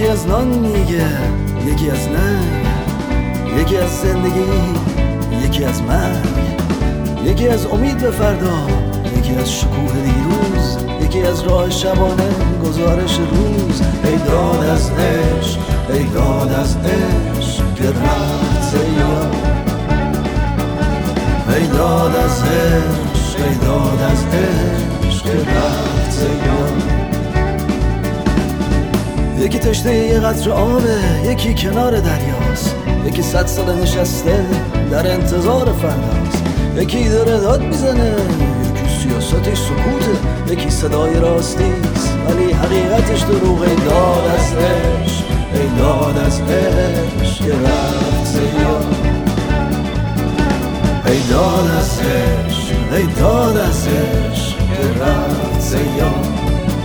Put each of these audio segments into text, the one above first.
یکی از نان میگه، یکی از ننگ، یکی از زندگی، یکی از مرگ، یکی از امید به فردا، یکی از شکوه دیروز، یکی از راه شبانه گزارش روز. ای داد از عشق، ای داد از عشق که رفت سیاه. ای داد از عشق، ای داد از عشق که رفت سیاه. یکی تشنه یه قطره آبه، یکی کنار دریاست، یکی 100 سال نشسته در انتظار فرداست. یکی داره داد میزنه، یکی سیاستش سکوته، یکی صدای راستیست ولی حقیقتش دروغ. ای داد از عشق، ای داد از عشق که رفت سیاه. ای داد از عشق، ای داد از عشق که رفت سیاه.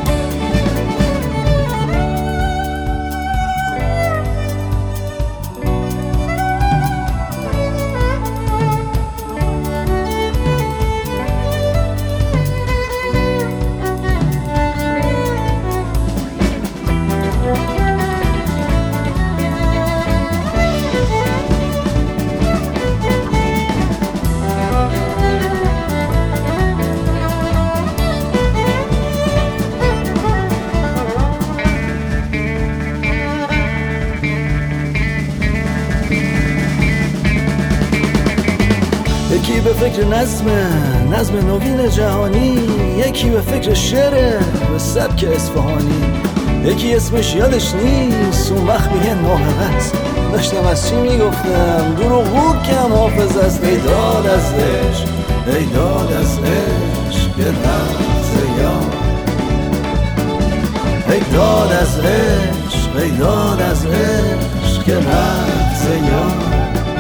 یکی به فکر نظم نوین جهانی، یکی به فکر شعر به سبک اصفهانی. یکی اسمش یادش نیست، اون وقت میگن موهبت. داشتم از چی میگفتم، دروغ بود که هم حافظ است. ای داد از عشق، ای داد از عشق که رفت سیاه. ای داد از عشق، ای داد از عشق که رفت سیاه.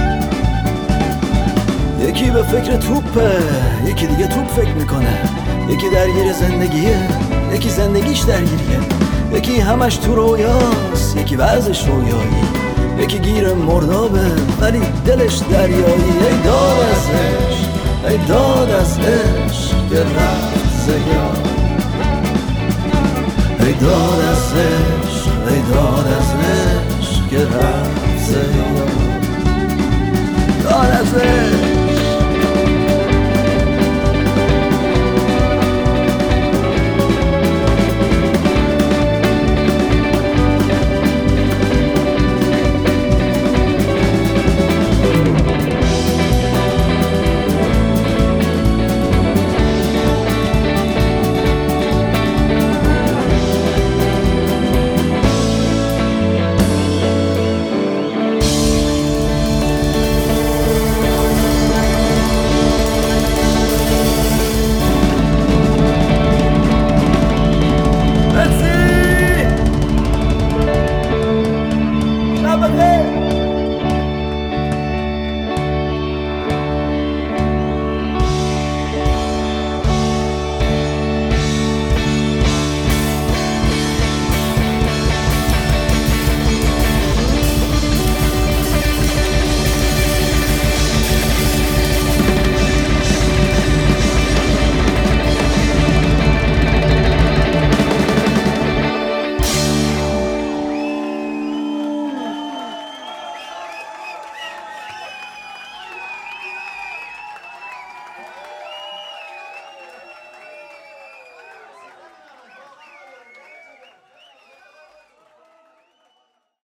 یکی به فکر توپه، یکی دیگه توپ فکر میکنه. یکی درگیر زندگیه، یکی زندگیش درگیریه. یکی همش تو رویاست، یکی ورزش رویایی. یکی گیر مردابه ولی دلش دریایی. ای داد از عشق، ای داد از عشق که رفت سیاه. ای داد از عشق، ای داد از عشق که رفت سیاه.